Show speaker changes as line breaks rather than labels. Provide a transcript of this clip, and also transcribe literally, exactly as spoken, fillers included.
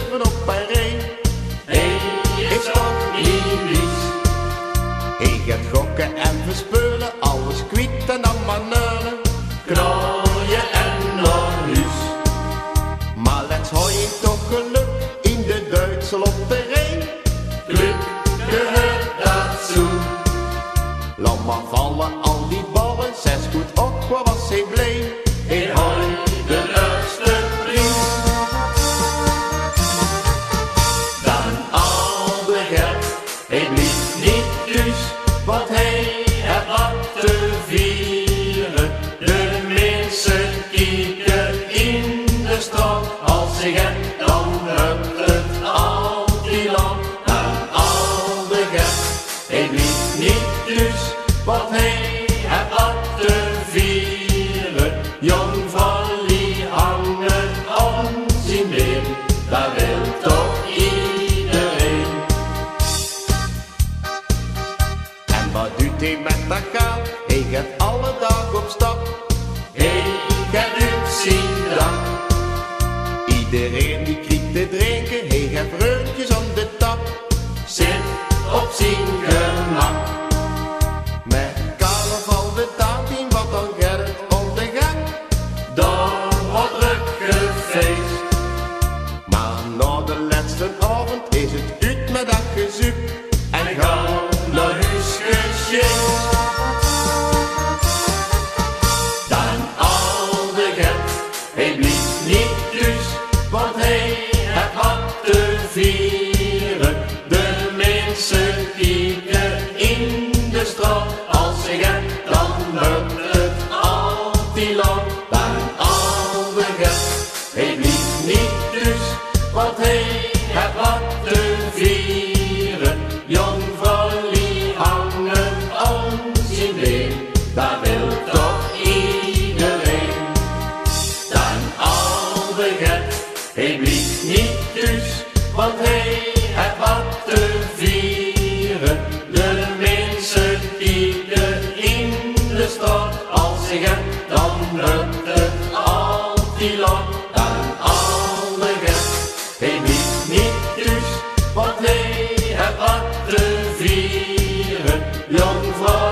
durven op een ree.
Hey, is toch niet lief.
Hij gaat gokken en verspeulen, alles kwiet en dan maar neulen.
Knooien en nog huis.
Maar let's hoor je toch geluk in de Duitse lotterij.
Geluk gehört dazu.
Laat maar vallen al die ballen, zes goed op, wat was hij blij.
Hij hooi de eerste prijs. Dan al de geld, hij blieft niet thuis, want hij heeft wat te vieren. De mensen kijken in de straat, als hij hebt dan hebt het al die lang. Dan al de geld, hij blieft niet thuis, want hij heeft wat te vieren. Jongvrouwen hangen om zijn been, dat wil toch iedereen.
En wat doet hij met dat geld? Hij gaat alle dag op stap.
Hij gaat uit zijn dak.
Iedereen die kriegt te drinken, hij gaat vreugdjes aan de tap.
Zit op zijn gemak.
Met carnaval de taart in, wat dan gaat het om de gang.
Daar wordt druk gefeest.
Maar na de laatste avond is het uit met dat gezoek.
En gaan naar huis geschikt. Dan al de geld, hij blieft niet thuis, want hij heeft wat te vieren. De mensen kijken in de straat, als hij gaat dan wordt het al die lang. Dan al de geld, hij blieft niet thuis, want hij heeft wat te vieren. Jongvrouwen hangen om zijn been, dat wil toch iedereen. Dan al de geld, hij blieft niet thuis, want hij heeft wat te vieren. De mensen kijken in de straat, als hij gaat dan wordt het al die lang. Dan al de geld, hij blieft niet thuis, want hij heeft wat te vieren. Jongvrouw